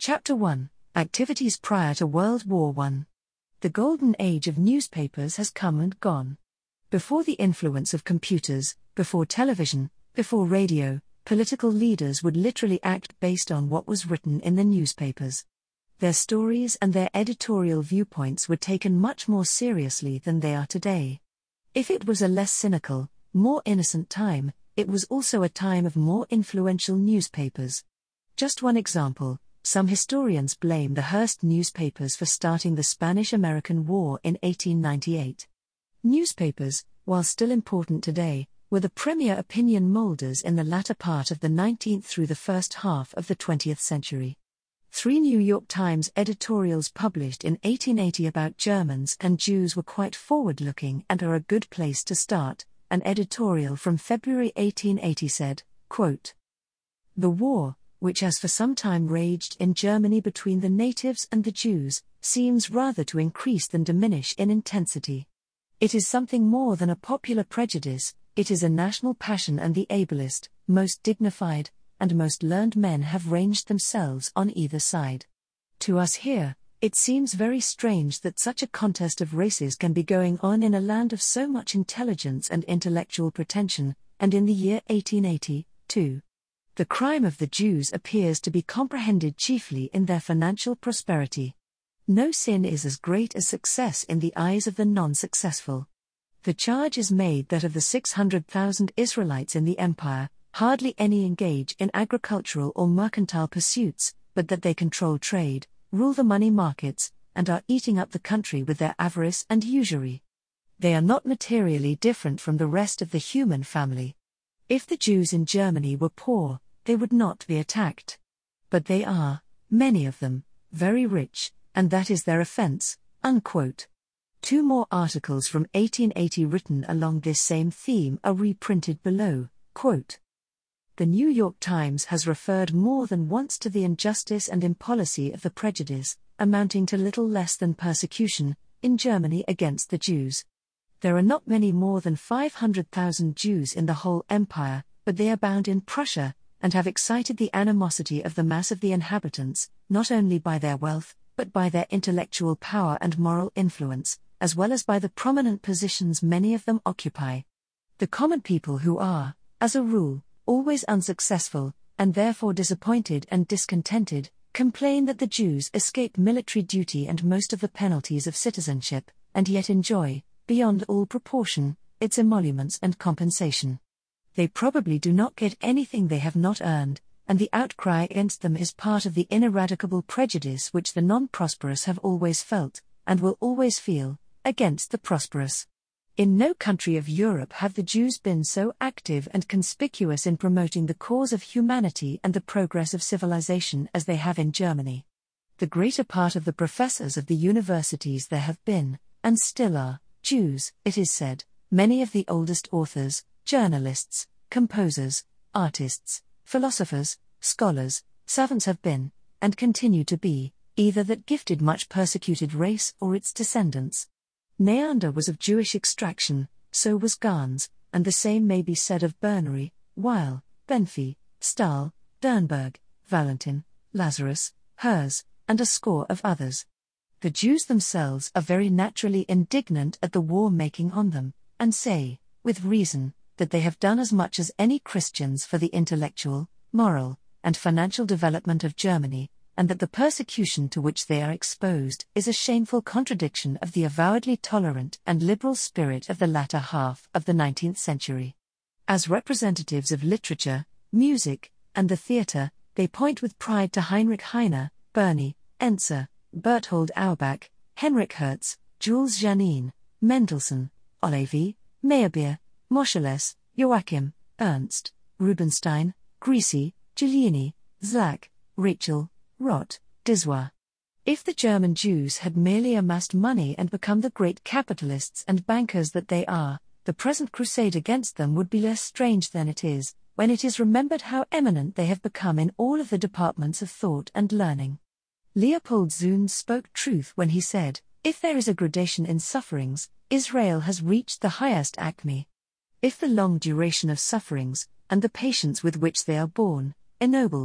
Chapter 1: Activities prior to World War I. The golden age of newspapers has come and gone. Before the influence of computers, before television, before radio, political leaders would literally act based on what was written in the newspapers. Their stories and their editorial viewpoints were taken much more seriously than they are today. If it was a less cynical, more innocent time, it was also a time of more influential newspapers. Just one example: some historians blame the Hearst newspapers for starting the Spanish-American War in 1898. Newspapers, while still important today, were the premier opinion molders in the latter part of the 19th through the first half of the 20th century. 3 New York Times editorials published in 1880 about Germans and Jews were quite forward-looking and are a good place to start. An editorial from February 1880 said, quote, "The war, which has for some time raged in Germany between the natives and the Jews, seems rather to increase than diminish in intensity. It is something more than a popular prejudice, it is a national passion, and the ablest, most dignified, and most learned men have ranged themselves on either side. To us here, it seems very strange that such a contest of races can be going on in a land of so much intelligence and intellectual pretension, and in the year 1880, too. The crime of the Jews appears to be comprehended chiefly in their financial prosperity. No sin is as great as success in the eyes of the non-successful. The charge is made that of the 600,000 Israelites in the empire, hardly any engage in agricultural or mercantile pursuits, but that they control trade, rule the money markets, and are eating up the country with their avarice and usury. They are not materially different from the rest of the human family. If the Jews in Germany were poor, they would not be attacked. But they are, many of them, very rich, and that is their offense." Unquote. 2 more articles from 1880 written along this same theme are reprinted below. Quote, "The New York Times has referred more than once to the injustice and impolicy of the prejudice, amounting to little less than persecution, in Germany against the Jews. There are not many more than 500,000 Jews in the whole empire, but they abound in Prussia, and have excited the animosity of the mass of the inhabitants, not only by their wealth, but by their intellectual power and moral influence, as well as by the prominent positions many of them occupy. The common people, who are, as a rule, always unsuccessful, and therefore disappointed and discontented, complain that the Jews escape military duty and most of the penalties of citizenship, and yet enjoy, beyond all proportion, its emoluments and compensation. They probably do not get anything they have not earned, and the outcry against them is part of the ineradicable prejudice which the non-prosperous have always felt, and will always feel, against the prosperous. In no country of Europe have the Jews been so active and conspicuous in promoting the cause of humanity and the progress of civilization as they have in Germany. The greater part of the professors of the universities there have been, and still are, Jews, it is said. Many of the oldest authors, journalists, composers, artists, philosophers, scholars, savants have been, and continue to be, either that gifted much persecuted race or its descendants. Neander was of Jewish extraction, so was Gans, and the same may be said of Bernery, Weil, Benfey, Stahl, Dernberg, Valentin, Lazarus, Herz, and a score of others. The Jews themselves are very naturally indignant at the war making on them, and say, with reason, that they have done as much as any Christians for the intellectual, moral, and financial development of Germany, and that the persecution to which they are exposed is a shameful contradiction of the avowedly tolerant and liberal spirit of the latter half of the 19th century. As representatives of literature, music, and the theatre, they point with pride to Heinrich Heine, Burney, Enzer, Berthold Auerbach, Henrik Hertz, Jules Janin, Mendelssohn, Olevi, Meyerbeer, Moscheles, Joachim, Ernst, Rubinstein, Grisi, Giuliani, Zlak, Rachel, Roth, Diswa. If the German Jews had merely amassed money and become the great capitalists and bankers that they are, the present crusade against them would be less strange than it is, when it is remembered how eminent they have become in all of the departments of thought and learning. Leopold Zunz spoke truth when he said, "If there is a gradation in sufferings, Israel has reached the highest acme. If the long duration of sufferings, and the patience with which they are borne, ennobles,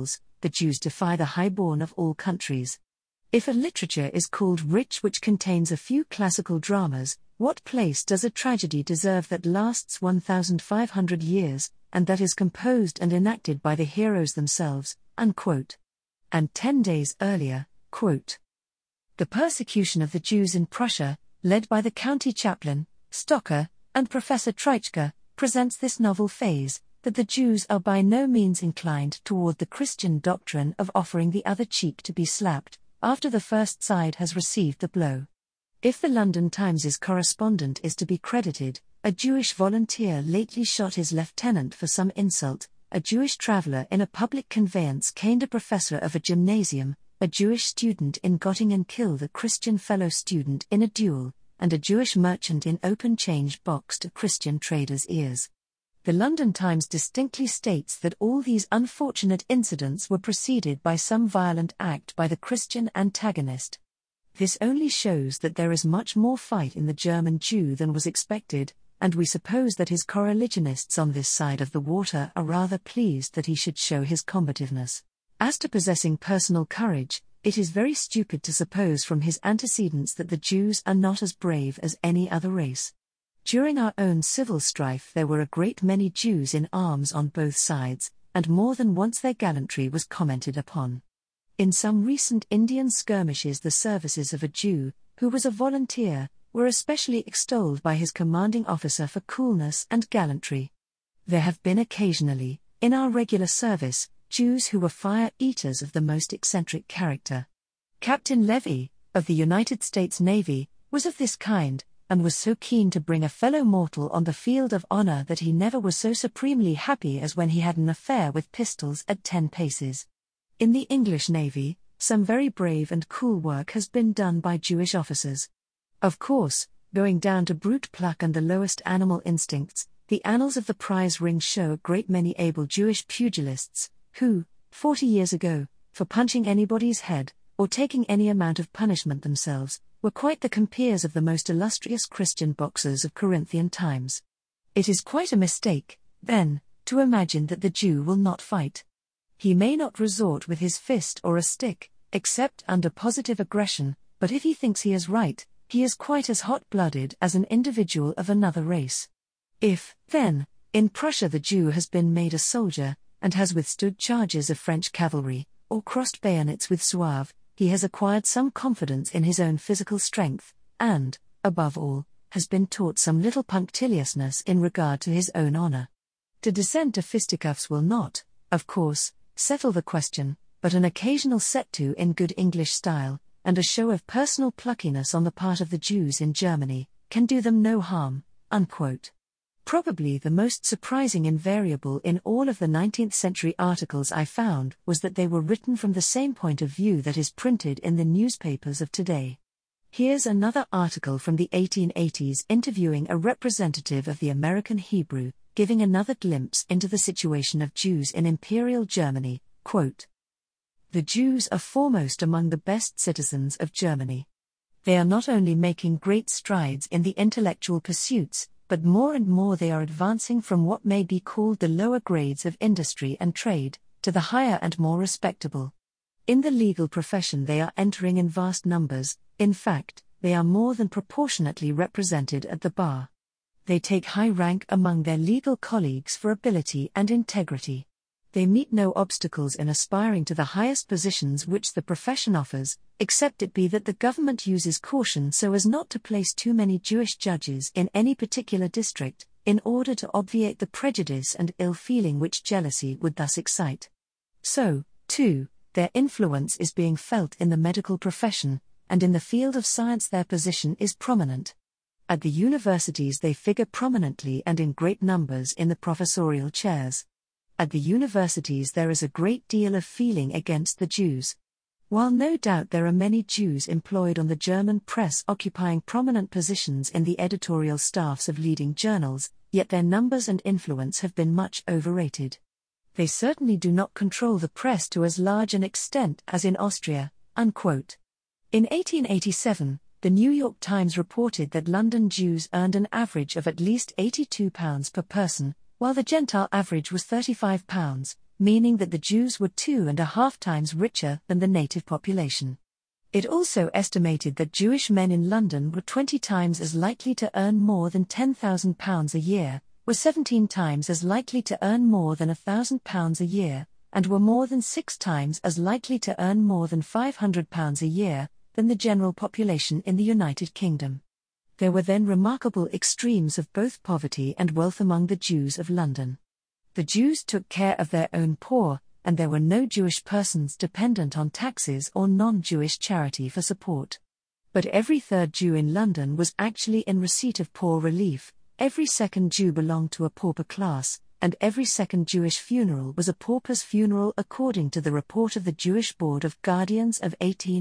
the Jews defy the highborn of all countries. If a literature is called rich which contains a few classical dramas, what place does a tragedy deserve that lasts 1,500 years, and that is composed and enacted by the heroes themselves?" Unquote. And 10 days earlier, quote, "The persecution of the Jews in Prussia, led by the county chaplain, Stocker, and Professor Treitschke, presents this novel phase, that the Jews are by no means inclined toward the Christian doctrine of offering the other cheek to be slapped, after the first side has received the blow. If the London Times's correspondent is to be credited, a Jewish volunteer lately shot his lieutenant for some insult, a Jewish traveller in a public conveyance caned a professor of a gymnasium, a Jewish student in Göttingen killed a Christian fellow student in a duel, and a Jewish merchant in open change boxed a Christian trader's ears. The London Times distinctly states that all these unfortunate incidents were preceded by some violent act by the Christian antagonist. This only shows that there is much more fight in the German Jew than was expected, and we suppose that his coreligionists on this side of the water are rather pleased that he should show his combativeness. As to possessing personal courage, it is very stupid to suppose from his antecedents that the Jews are not as brave as any other race. During our own civil strife there were a great many Jews in arms on both sides, and more than once their gallantry was commented upon. In some recent Indian skirmishes the services of a Jew, who was a volunteer, were especially extolled by his commanding officer for coolness and gallantry. There have been occasionally, in our regular service, Jews who were fire-eaters of the most eccentric character. Captain Levy, of the United States Navy, was of this kind, and was so keen to bring a fellow mortal on the field of honor that he never was so supremely happy as when he had an affair with pistols at 10 paces. In the English Navy, some very brave and cool work has been done by Jewish officers. Of course, going down to brute pluck and the lowest animal instincts, the annals of the prize ring show a great many able Jewish pugilists, who, 40 years ago, for punching anybody's head, or taking any amount of punishment themselves, were quite the compeers of the most illustrious Christian boxers of Corinthian times. It is quite a mistake, then, to imagine that the Jew will not fight. He may not resort with his fist or a stick, except under positive aggression, but if he thinks he is right, he is quite as hot-blooded as an individual of another race. If, then, in Prussia the Jew has been made a soldier, and has withstood charges of French cavalry, or crossed bayonets with Zouaves, he has acquired some confidence in his own physical strength, and, above all, has been taught some little punctiliousness in regard to his own honor. To descend to fisticuffs will not, of course, settle the question, but an occasional set-to in good English style, and a show of personal pluckiness on the part of the Jews in Germany, can do them no harm." Unquote. Probably the most surprising invariable in all of the 19th century articles I found was that they were written from the same point of view that is printed in the newspapers of today. Here's another article from the 1880s interviewing a representative of the American Hebrew, giving another glimpse into the situation of Jews in Imperial Germany. Quote, "The Jews are foremost among the best citizens of Germany. They are not only making great strides in the intellectual pursuits, but more and more they are advancing from what may be called the lower grades of industry and trade, to the higher and more respectable. In the legal profession they are entering in vast numbers, in fact, they are more than proportionately represented at the bar. They take high rank among their legal colleagues for ability and integrity. They meet no obstacles in aspiring to the highest positions which the profession offers, except it be that the government uses caution so as not to place too many Jewish judges in any particular district, in order to obviate the prejudice and ill-feeling which jealousy would thus excite. So, too, their influence is being felt in the medical profession, and in the field of science their position is prominent. At the universities they figure prominently and in great numbers in the professorial chairs. At the universities there is a great deal of feeling against the Jews. While no doubt there are many Jews employed on the German press occupying prominent positions in the editorial staffs of leading journals, yet their numbers and influence have been much overrated. They certainly do not control the press to as large an extent as in Austria." Unquote. In 1887, the New York Times reported that London Jews earned an average of at least £82 per person, while the Gentile average was £35, meaning that the Jews were 2.5 times richer than the native population. It also estimated that Jewish men in London were 20 times as likely to earn more than £10,000 a year, were 17 times as likely to earn more than £1,000 a year, and were more than 6 times as likely to earn more than £500 a year than the general population in the United Kingdom. There were then remarkable extremes of both poverty and wealth among the Jews of London. The Jews took care of their own poor, and there were no Jewish persons dependent on taxes or non-Jewish charity for support. But every third Jew in London was actually in receipt of poor relief, every second Jew belonged to a pauper class, and every second Jewish funeral was a pauper's funeral according to the report of the Jewish Board of Guardians of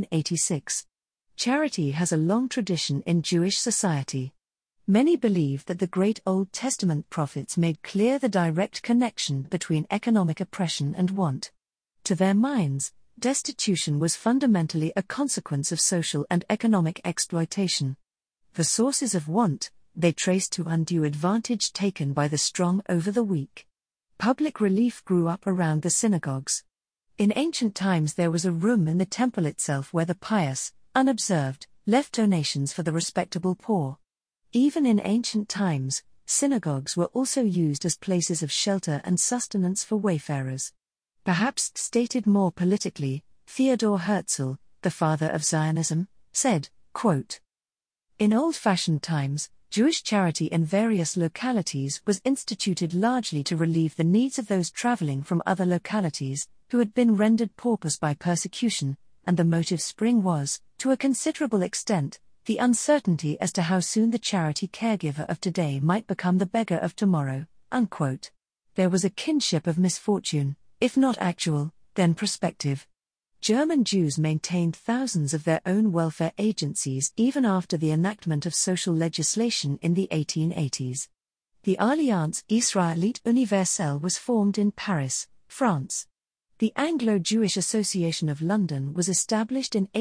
1886. Charity has a long tradition in Jewish society. Many believe that the great Old Testament prophets made clear the direct connection between economic oppression and want. To their minds, destitution was fundamentally a consequence of social and economic exploitation. The sources of want, they traced to undue advantage taken by the strong over the weak. Public relief grew up around the synagogues. In ancient times there was a room in the temple itself where the pious, unobserved, left donations for the respectable poor. Even in ancient times, synagogues were also used as places of shelter and sustenance for wayfarers. Perhaps stated more politically, Theodor Herzl, the father of Zionism, said, quote, "In old-fashioned times, Jewish charity in various localities was instituted largely to relieve the needs of those traveling from other localities, who had been rendered paupers by persecution, and the motive spring was, to a considerable extent, the uncertainty as to how soon the charity caregiver of today might become the beggar of tomorrow." Unquote. There was a kinship of misfortune, if not actual, then prospective. German Jews maintained thousands of their own welfare agencies even after the enactment of social legislation in the 1880s. The Alliance Israélite Universelle was formed in Paris, France. The Anglo-Jewish Association of London was established in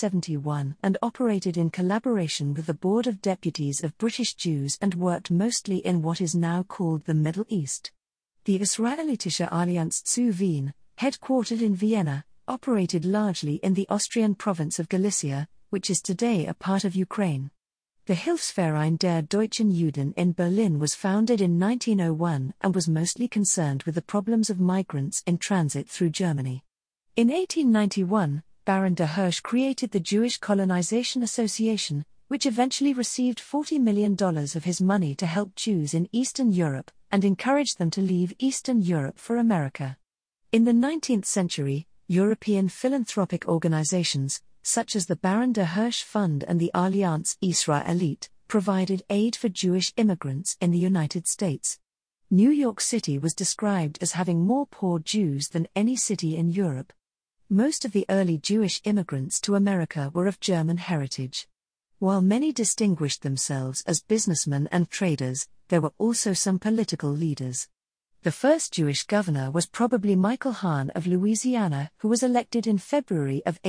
1871 and operated in collaboration with the Board of Deputies of British Jews and worked mostly in what is now called the Middle East. The Israelitische Allianz zu Wien, headquartered in Vienna, operated largely in the Austrian province of Galicia, which is today a part of Ukraine. The Hilfsverein der Deutschen Juden in Berlin was founded in 1901 and was mostly concerned with the problems of migrants in transit through Germany. In 1891, Baron de Hirsch created the Jewish Colonization Association, which eventually received $40 million of his money to help Jews in Eastern Europe, and encouraged them to leave Eastern Europe for America. In the 19th century, European philanthropic organizations, such as the Baron de Hirsch Fund and the Allianz Israélite, provided aid for Jewish immigrants in the United States. New York City was described as having more poor Jews than any city in Europe. Most of the early Jewish immigrants to America were of German heritage. While many distinguished themselves as businessmen and traders, there were also some political leaders. The first Jewish governor was probably Michael Hahn of Louisiana, who was elected in February of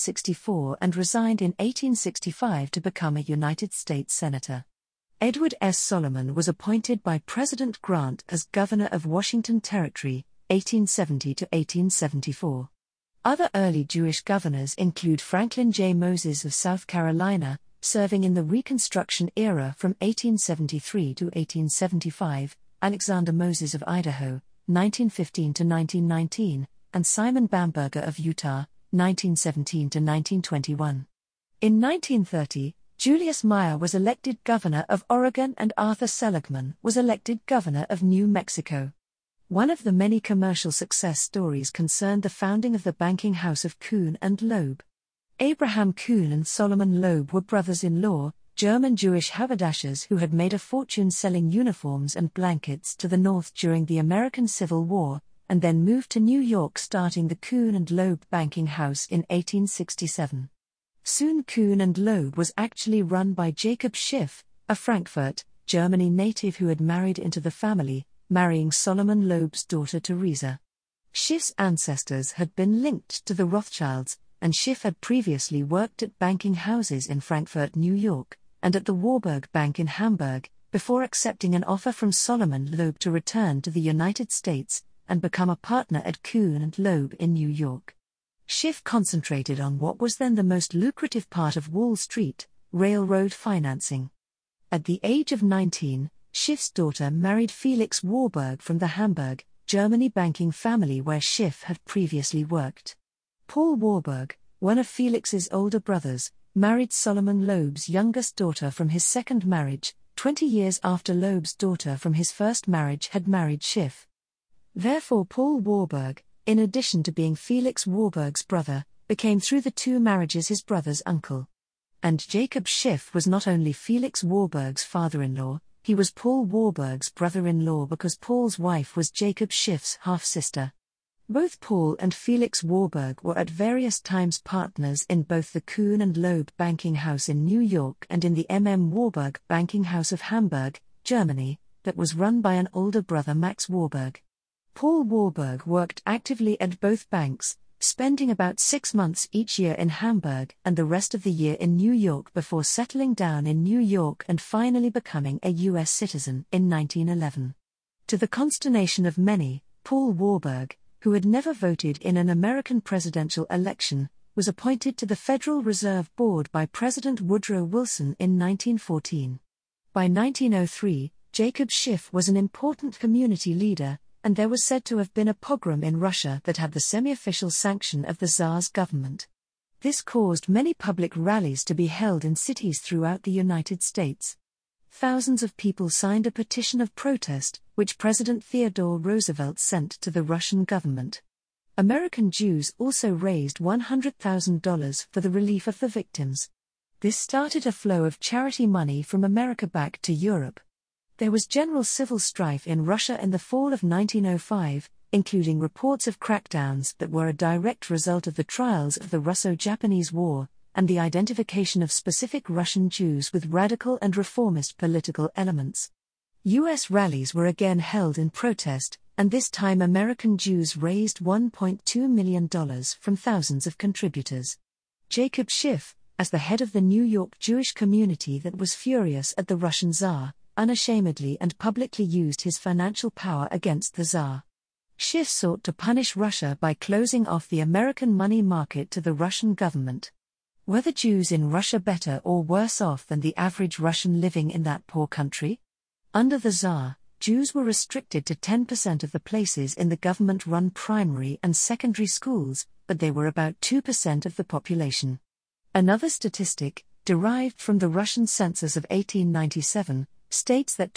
1864 and resigned in 1865 to become a United States Senator. Edward S. Solomon was appointed by President Grant as governor of Washington Territory, 1870 to 1874. Other early Jewish governors include Franklin J. Moses of South Carolina, serving in the Reconstruction era from 1873 to 1875, Alexander Moses of Idaho, 1915 to 1919, and Simon Bamberger of Utah, 1917 to 1921. In 1930, Julius Meyer was elected governor of Oregon and Arthur Seligman was elected governor of New Mexico. One of the many commercial success stories concerned the founding of the banking house of Kuhn and Loeb. Abraham Kuhn and Solomon Loeb were brothers-in-law, German Jewish haberdashers who had made a fortune selling uniforms and blankets to the North during the American Civil War, and then moved to New York, starting the Kuhn and Loeb banking house in 1867. Soon Kuhn and Loeb was actually run by Jacob Schiff, a Frankfurt, Germany native who had married into the family, marrying Solomon Loeb's daughter Teresa. Schiff's ancestors had been linked to the Rothschilds, and Schiff had previously worked at banking houses in Frankfurt, New York, and at the Warburg Bank in Hamburg, before accepting an offer from Solomon Loeb to return to the United States, and become a partner at Kuhn & Loeb in New York. Schiff concentrated on what was then the most lucrative part of Wall Street, railroad financing. At the age of 19, Schiff's daughter married Felix Warburg from the Hamburg, Germany banking family where Schiff had previously worked. Paul Warburg, one of Felix's older brothers, married Solomon Loeb's youngest daughter from his second marriage, 20 years after Loeb's daughter from his first marriage had married Schiff. Therefore Paul Warburg, in addition to being Felix Warburg's brother, became through the two marriages his brother's uncle. And Jacob Schiff was not only Felix Warburg's father-in-law, he was Paul Warburg's brother-in-law because Paul's wife was Jacob Schiff's half-sister. Both Paul and Felix Warburg were at various times partners in both the Kuhn & Loeb banking house in New York and in the Warburg banking house of Hamburg, Germany, that was run by an older brother Max Warburg. Paul Warburg worked actively at both banks, spending about 6 months each year in Hamburg and the rest of the year in New York before settling down in New York and finally becoming a U.S. citizen in 1911. To the consternation of many, Paul Warburg, who had never voted in an American presidential election, was appointed to the Federal Reserve Board by President Woodrow Wilson in 1914. By 1903, Jacob Schiff was an important community leader, and there was said to have been a pogrom in Russia that had the semi-official sanction of the Tsar's government. This caused many public rallies to be held in cities throughout the United States. Thousands of people signed a petition of protest, which President Theodore Roosevelt sent to the Russian government. American Jews also raised $100,000 for the relief of the victims. This started a flow of charity money from America back to Europe. There was general civil strife in Russia in the fall of 1905, including reports of crackdowns that were a direct result of the trials of the Russo-Japanese War, and the identification of specific Russian Jews with radical and reformist political elements. U.S. rallies were again held in protest, and this time American Jews raised $1.2 million from thousands of contributors. Jacob Schiff, as the head of the New York Jewish community that was furious at the Russian Tsar, unashamedly and publicly used his financial power against the Tsar. Schiff sought to punish Russia by closing off the American money market to the Russian government. Were the Jews in Russia better or worse off than the average Russian living in that poor country? Under the Tsar, Jews were restricted to 10% of the places in the government-run primary and secondary schools, but they were about 2% of the population. Another statistic, derived from the Russian census of 1897, states that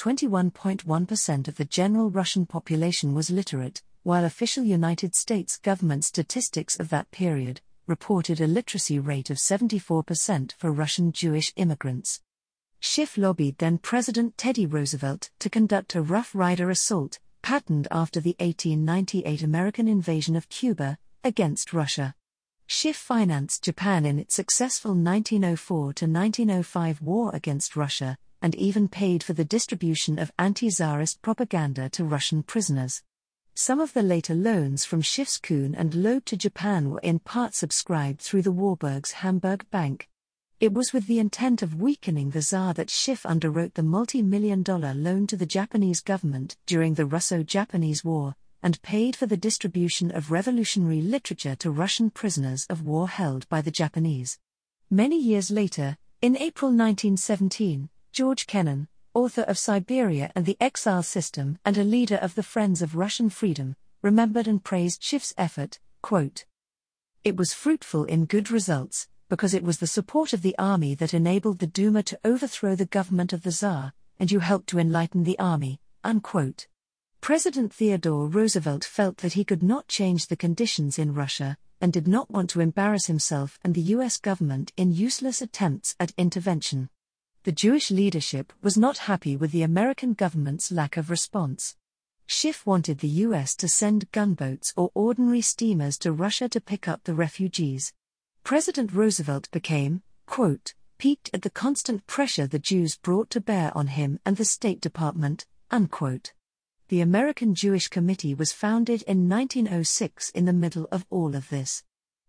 21.1% of the general Russian population was literate, while official United States government statistics of that period reported a literacy rate of 74% for Russian Jewish immigrants. Schiff lobbied then-President Teddy Roosevelt to conduct a Rough Rider assault, patterned after the 1898 American invasion of Cuba, against Russia. Schiff financed Japan in its successful 1904-1905 war against Russia, and even paid for the distribution of anti-Tsarist propaganda to Russian prisoners. Some of the later loans from Schiff's Kuhn & Loeb to Japan were in part subscribed through the Warburgs' Hamburg Bank. It was with the intent of weakening the Tsar that Schiff underwrote the multi-million-dollar loan to the Japanese government during the Russo-Japanese War, and paid for the distribution of revolutionary literature to Russian prisoners of war held by the Japanese. Many years later, in April 1917, George Kennan, author of Siberia and the Exile System and a leader of the Friends of Russian Freedom, remembered and praised Schiff's effort, quote, "It was fruitful in good results, because it was the support of the army that enabled the Duma to overthrow the government of the Tsar, and you helped to enlighten the army," unquote. President Theodore Roosevelt felt that he could not change the conditions in Russia, and did not want to embarrass himself and the U.S. government in useless attempts at intervention. The Jewish leadership was not happy with the American government's lack of response. Schiff wanted the U.S. to send gunboats or ordinary steamers to Russia to pick up the refugees. President Roosevelt became, quote, piqued at the constant pressure the Jews brought to bear on him and the State Department, unquote. The American Jewish Committee was founded in 1906 in the middle of all of this.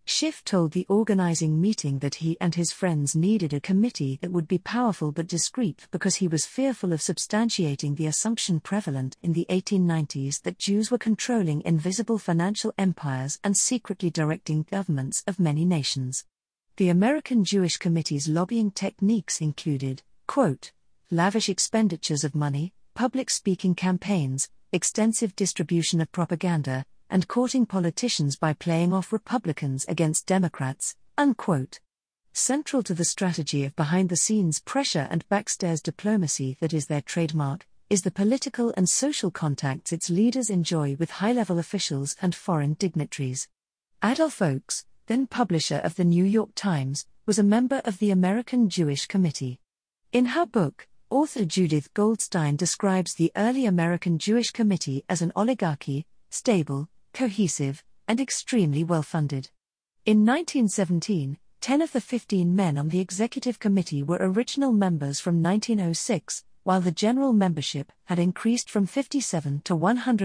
Schiff told the organizing meeting that he and his friends needed a committee that would be powerful but discreet because he was fearful of substantiating the assumption prevalent in the 1890s that Jews were controlling invisible financial empires and secretly directing governments of many nations. The American Jewish Committee's lobbying techniques included, quote, lavish expenditures of money, public speaking campaigns, extensive distribution of propaganda, and courting politicians by playing off Republicans against Democrats, unquote. Central to the strategy of behind-the-scenes pressure and backstairs diplomacy that is their trademark, is the political and social contacts its leaders enjoy with high-level officials and foreign dignitaries. Adolph Oakes, then publisher of the New York Times, was a member of the American Jewish Committee. In her book, author Judith Goldstein describes the early American Jewish Committee as an oligarchy, stable, cohesive, and extremely well-funded. In 1917, 10 of the 15 men on the executive committee were original members from 1906, while the general membership had increased from 57 to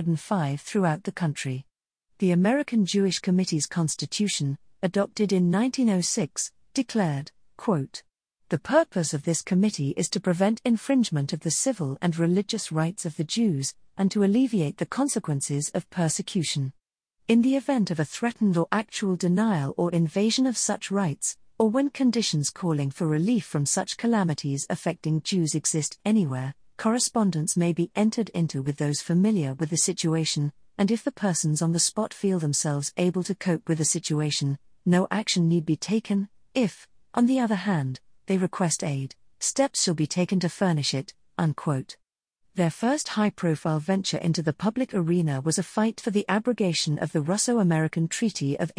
105 throughout the country. The American Jewish Committee's constitution, adopted in 1906, declared, quote, the purpose of this committee is to prevent infringement of the civil and religious rights of the Jews, and to alleviate the consequences of persecution. In the event of a threatened or actual denial or invasion of such rights, or when conditions calling for relief from such calamities affecting Jews exist anywhere, correspondence may be entered into with those familiar with the situation, and if the persons on the spot feel themselves able to cope with the situation, no action need be taken. If, on the other hand, they request aid, steps shall be taken to furnish it, unquote. Their first high-profile venture into the public arena was a fight for the abrogation of the Russo-American Treaty of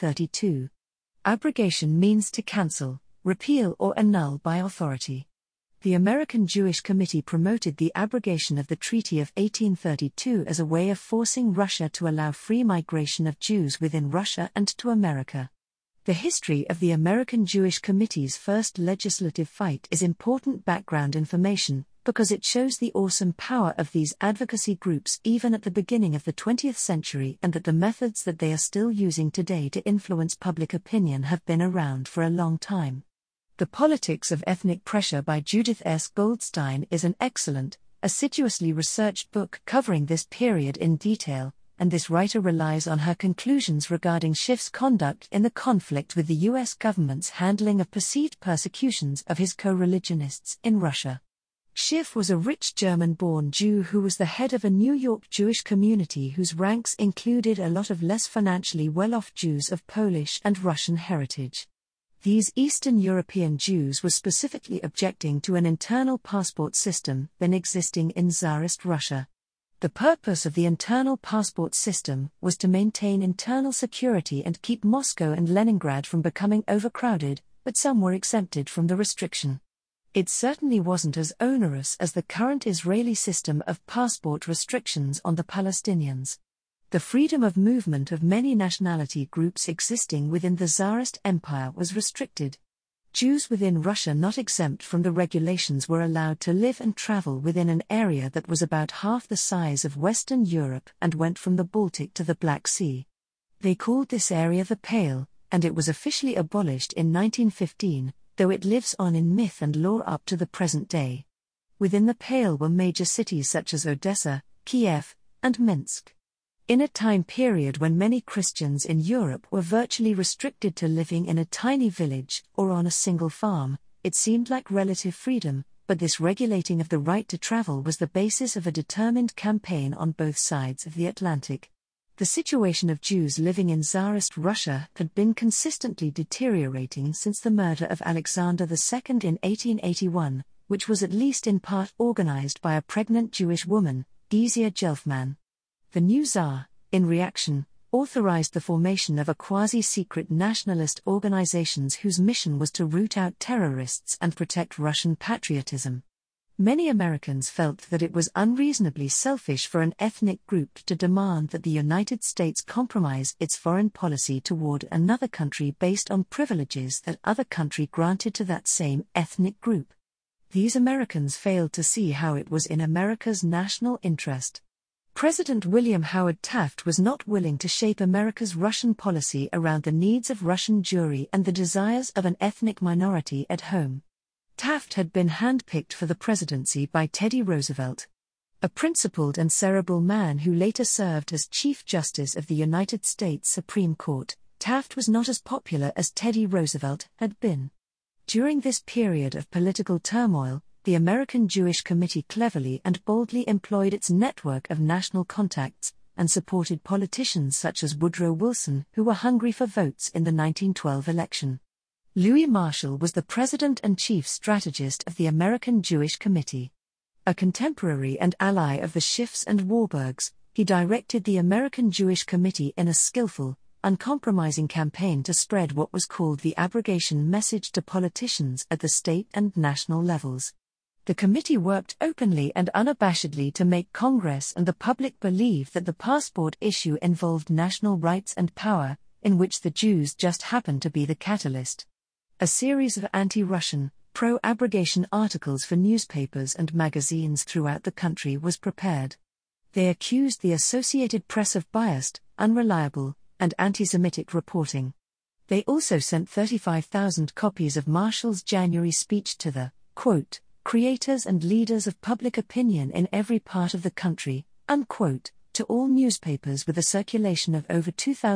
1832. Abrogation means to cancel, repeal or annul by authority. The American Jewish Committee promoted the abrogation of the Treaty of 1832 as a way of forcing Russia to allow free migration of Jews within Russia and to America. The history of the American Jewish Committee's first legislative fight is important background information, because it shows the awesome power of these advocacy groups even at the beginning of the 20th century, and that the methods that they are still using today to influence public opinion have been around for a long time. The Politics of Ethnic Pressure by Judith S. Goldstein is an excellent, assiduously researched book covering this period in detail, and this writer relies on her conclusions regarding Schiff's conduct in the conflict with the U.S. government's handling of perceived persecutions of his co-religionists in Russia. Schiff was a rich German-born Jew who was the head of a New York Jewish community whose ranks included a lot of less financially well-off Jews of Polish and Russian heritage. These Eastern European Jews were specifically objecting to an internal passport system then existing in Tsarist Russia. The purpose of the internal passport system was to maintain internal security and keep Moscow and Leningrad from becoming overcrowded, but some were exempted from the restriction. It certainly wasn't as onerous as the current Israeli system of passport restrictions on the Palestinians. The freedom of movement of many nationality groups existing within the Tsarist Empire was restricted. Jews within Russia not exempt from the regulations were allowed to live and travel within an area that was about half the size of Western Europe and went from the Baltic to the Black Sea. They called this area the Pale, and it was officially abolished in 1915, though it lives on in myth and lore up to the present day. Within the Pale were major cities such as Odessa, Kiev, and Minsk. In a time period when many Christians in Europe were virtually restricted to living in a tiny village or on a single farm, it seemed like relative freedom, but this regulating of the right to travel was the basis of a determined campaign on both sides of the Atlantic. The situation of Jews living in Tsarist Russia had been consistently deteriorating since the murder of Alexander II in 1881, which was at least in part organized by a pregnant Jewish woman, Geisia Gelfman. The new Tsar, in reaction, authorized the formation of a quasi-secret nationalist organizations whose mission was to root out terrorists and protect Russian patriotism. Many Americans felt that it was unreasonably selfish for an ethnic group to demand that the United States compromise its foreign policy toward another country based on privileges that other country granted to that same ethnic group. These Americans failed to see how it was in America's national interest. President William Howard Taft was not willing to shape America's Russian policy around the needs of Russian Jewry and the desires of an ethnic minority at home. Taft had been handpicked for the presidency by Teddy Roosevelt. A principled and cerebral man who later served as Chief Justice of the United States Supreme Court, Taft was not as popular as Teddy Roosevelt had been. During this period of political turmoil, the American Jewish Committee cleverly and boldly employed its network of national contacts, and supported politicians such as Woodrow Wilson who were hungry for votes in the 1912 election. Louis Marshall was the president and chief strategist of the American Jewish Committee. A contemporary and ally of the Schiffs and Warburgs, he directed the American Jewish Committee in a skillful, uncompromising campaign to spread what was called the abrogation message to politicians at the state and national levels. The committee worked openly and unabashedly to make Congress and the public believe that the passport issue involved national rights and power, in which the Jews just happened to be the catalyst. A series of anti-Russian, pro-abrogation articles for newspapers and magazines throughout the country was prepared. They accused the Associated Press of biased, unreliable, and anti-Semitic reporting. They also sent 35,000 copies of Marshall's January speech to the, quote, creators and leaders of public opinion in every part of the country, unquote, to all newspapers with a circulation of over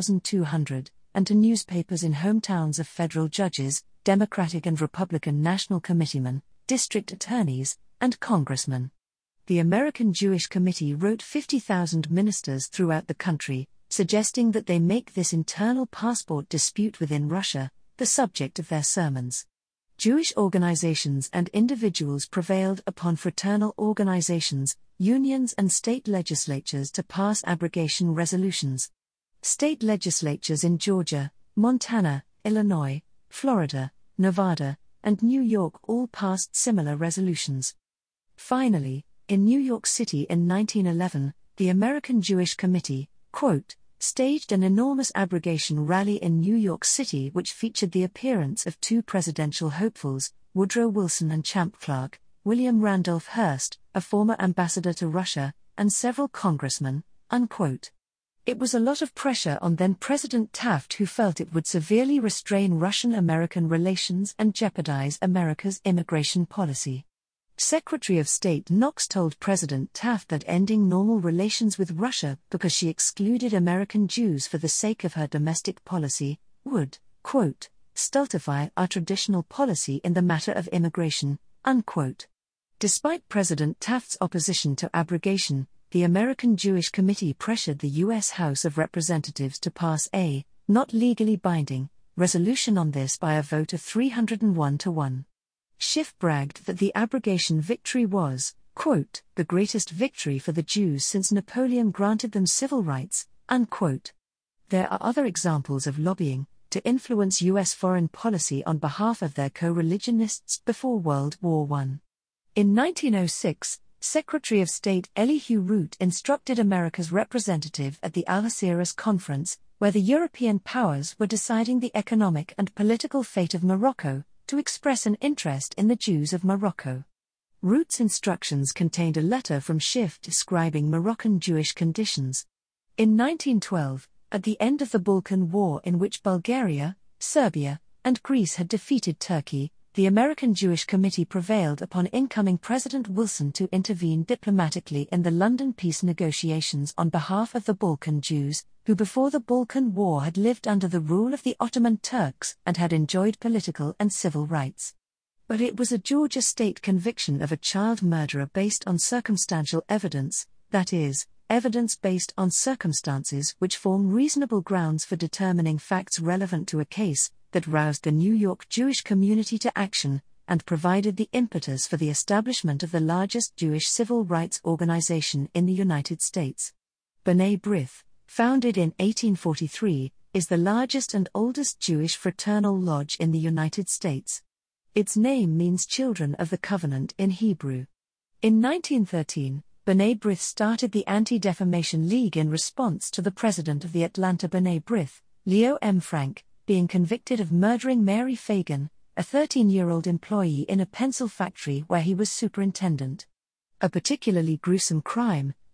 2,200, and to newspapers in hometowns of federal judges, Democratic and Republican national committeemen, district attorneys, and congressmen. The American Jewish Committee wrote 50,000 ministers throughout the country, suggesting that they make this internal passport dispute within Russia the subject of their sermons. Jewish organizations and individuals prevailed upon fraternal organizations, unions and state legislatures to pass abrogation resolutions. State legislatures in Georgia, Montana, Illinois, Florida, Nevada, and New York all passed similar resolutions. Finally, in New York City in 1911, the American Jewish Committee, quote, staged an enormous abrogation rally in New York City which featured the appearance of two presidential hopefuls, Woodrow Wilson and Champ Clark, William Randolph Hearst, a former ambassador to Russia, and several congressmen, unquote. It was a lot of pressure on then-President Taft, who felt it would severely restrain Russian-American relations and jeopardize America's immigration policy. Secretary of State Knox told President Taft that ending normal relations with Russia because she excluded American Jews for the sake of her domestic policy would, quote, stultify our traditional policy in the matter of immigration, unquote. Despite President Taft's opposition to abrogation, the American Jewish Committee pressured the U.S. House of Representatives to pass a, not legally binding, resolution on this by a vote of 301 to 1. Schiff bragged that the abrogation victory was, quote, the greatest victory for the Jews since Napoleon granted them civil rights, unquote. There are other examples of lobbying to influence U.S. foreign policy on behalf of their co-religionists before World War I. In 1906, Secretary of State Elihu Root instructed America's representative at the Algeciras Conference, where the European powers were deciding the economic and political fate of Morocco, to express an interest in the Jews of Morocco. Root's instructions contained a letter from Schiff describing Moroccan Jewish conditions. In 1912, at the end of the Balkan War, in which Bulgaria, Serbia, and Greece had defeated Turkey, the American Jewish Committee prevailed upon incoming President Wilson to intervene diplomatically in the London peace negotiations on behalf of the Balkan Jews, who before the Balkan War had lived under the rule of the Ottoman Turks and had enjoyed political and civil rights. But it was a Georgia state conviction of a child murderer based on circumstantial evidence, that is, evidence based on circumstances which form reasonable grounds for determining facts relevant to a case, that roused the New York Jewish community to action, and provided the impetus for the establishment of the largest Jewish civil rights organization in the United States. B'nai B'rith, founded in 1843, is the largest and oldest Jewish fraternal lodge in the United States. Its name means Children of the Covenant in Hebrew. In 1913, B'nai B'rith started the Anti-Defamation League in response to the president of the Atlanta B'nai B'rith, Leo M. Frank, being convicted of murdering Mary Fagan, a 13-year-old employee in a pencil factory where he was superintendent. A particularly gruesome crime,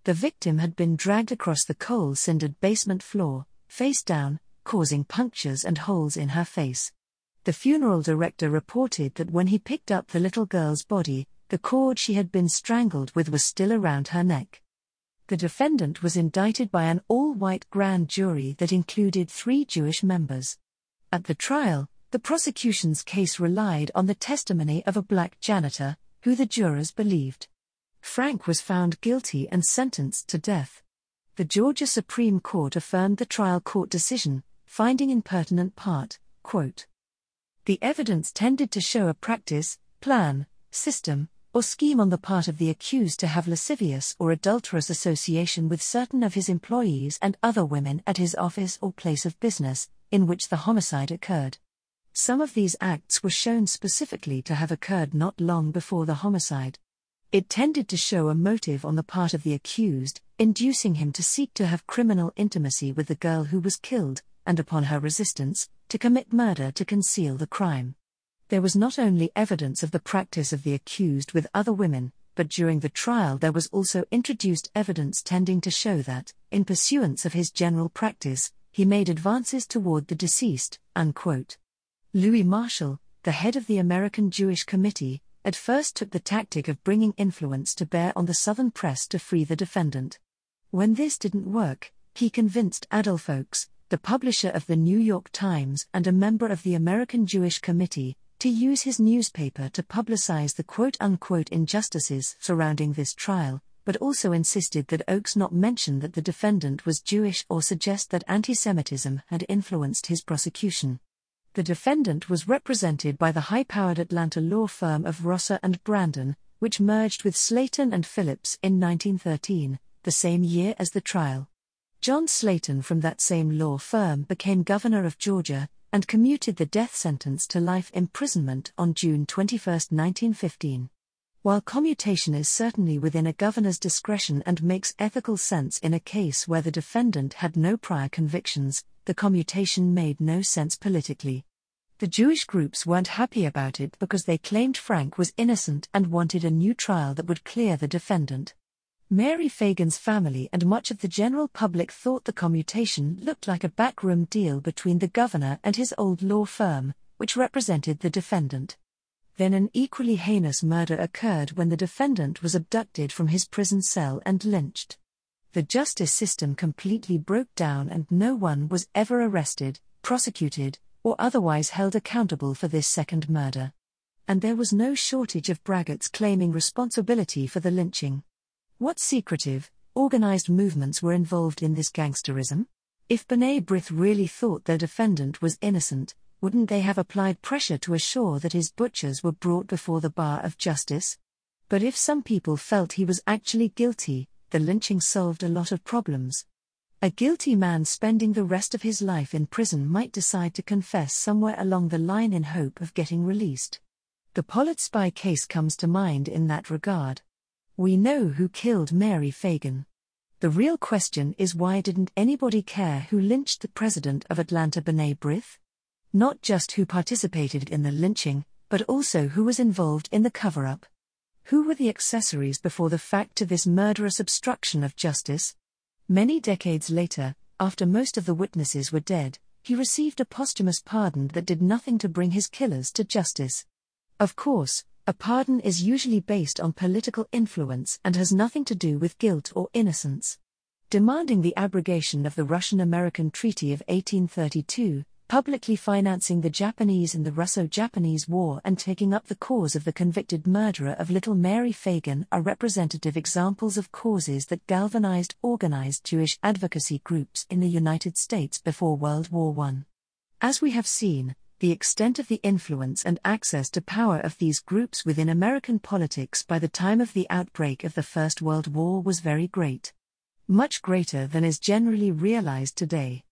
The victim had been dragged across the coal-cindered basement floor, face down, causing punctures and holes in her face. The funeral director reported that when he picked up the little girl's body, the cord she had been strangled with was still around her neck. The defendant was indicted by an all-white grand jury that included 3 Jewish members. At the trial, the prosecution's case relied on the testimony of a black janitor, who the jurors believed. Frank was found guilty and sentenced to death. The Georgia Supreme Court affirmed the trial court decision, finding in pertinent part, quote, "The evidence tended to show a practice, plan, system, or scheme on the part of the accused to have lascivious or adulterous association with certain of his employees and other women at his office or place of business, in which the homicide occurred. Some of these acts were shown specifically to have occurred not long before the homicide. It tended to show a motive on the part of the accused, inducing him to seek to have criminal intimacy with the girl who was killed, and upon her resistance, to commit murder to conceal the crime. There was not only evidence of the practice of the accused with other women, but during the trial there was also introduced evidence tending to show that, in pursuance of his general practice, he made advances toward the deceased." Unquote. Louis Marshall, the head of the American Jewish Committee, at first took the tactic of bringing influence to bear on the Southern press to free the defendant. When this didn't work, he convinced Adolph Oakes, the publisher of the New York Times and a member of the American Jewish Committee, to use his newspaper to publicize the quote-unquote injustices surrounding this trial, but also insisted that Oakes not mention that the defendant was Jewish or suggest that anti-Semitism had influenced his prosecution. The defendant was represented by the high-powered Atlanta law firm of Rosser and Brandon, which merged with Slayton and Phillips in 1913, the same year as the trial. John Slayton from that same law firm became governor of Georgia, and commuted the death sentence to life imprisonment on June 21, 1915. While commutation is certainly within a governor's discretion and makes ethical sense in a case where the defendant had no prior convictions, the commutation made no sense politically. The Jewish groups weren't happy about it because they claimed Frank was innocent and wanted a new trial that would clear the defendant. Mary Fagan's family and much of the general public thought the commutation looked like a backroom deal between the governor and his old law firm, which represented the defendant. Then an equally heinous murder occurred when the defendant was abducted from his prison cell and lynched. The justice system completely broke down and no one was ever arrested, prosecuted, or otherwise held accountable for this second murder. And there was no shortage of braggarts claiming responsibility for the lynching. What secretive, organized movements were involved in this gangsterism? If B'nai B'rith really thought their defendant was innocent, wouldn't they have applied pressure to assure that his butchers were brought before the bar of justice? But if some people felt he was actually guilty, the lynching solved a lot of problems. A guilty man spending the rest of his life in prison might decide to confess somewhere along the line in hope of getting released. The Pollard spy case comes to mind in that regard. We know who killed Mary Fagan. The real question is, why didn't anybody care who lynched the president of Atlanta, B'nai B'rith? Not just who participated in the lynching, but also who was involved in the cover-up. Who were the accessories before the fact to this murderous obstruction of justice? Many decades later, after most of the witnesses were dead, he received a posthumous pardon that did nothing to bring his killers to justice. Of course, a pardon is usually based on political influence and has nothing to do with guilt or innocence. Demanding the abrogation of the Russian-American Treaty of 1832, publicly financing the Japanese in the Russo-Japanese War and taking up the cause of the convicted murderer of little Mary Fagan are representative examples of causes that galvanized organized Jewish advocacy groups in the United States before World War I. As we have seen, the extent of the influence and access to power of these groups within American politics by the time of the outbreak of the First World War was very great. Much greater than is generally realized today.